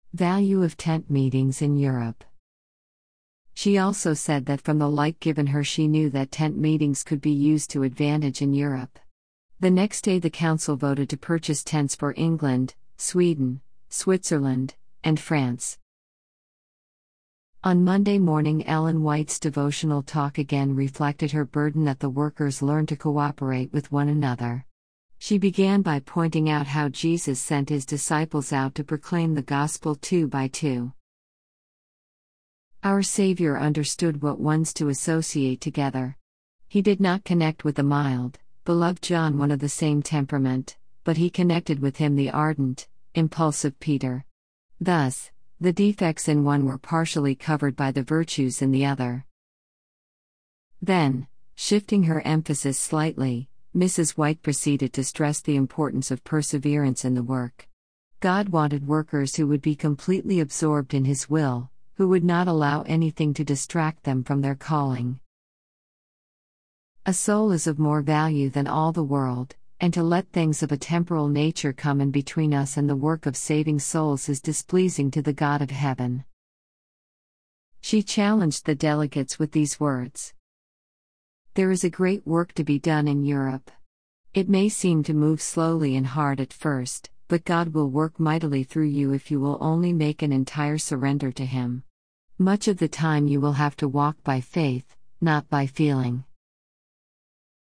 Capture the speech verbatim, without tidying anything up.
Value of tent meetings in Europe. She also said that from the light given her she knew that tent meetings could be used to advantage in Europe. The next day the council voted to purchase tents for England, Sweden, Switzerland, and France. On Monday morning, Ellen White's devotional talk again reflected her burden that the workers learn to cooperate with one another. She began by pointing out how Jesus sent his disciples out to proclaim the gospel two by two. Our Savior understood what ones to associate together. He did not connect with the mild, beloved John, one of the same temperament, but he connected with him the ardent, impulsive Peter. Thus, the defects in one were partially covered by the virtues in the other. Then, shifting her emphasis slightly, Missus White proceeded to stress the importance of perseverance in the work. God wanted workers who would be completely absorbed in His will, who would not allow anything to distract them from their calling. A soul is of more value than all the world, and to let things of a temporal nature come in between us and the work of saving souls is displeasing to the God of heaven. She challenged the delegates with these words. There is a great work to be done in Europe. It may seem to move slowly and hard at first, but God will work mightily through you if you will only make an entire surrender to Him. Much of the time you will have to walk by faith, not by feeling.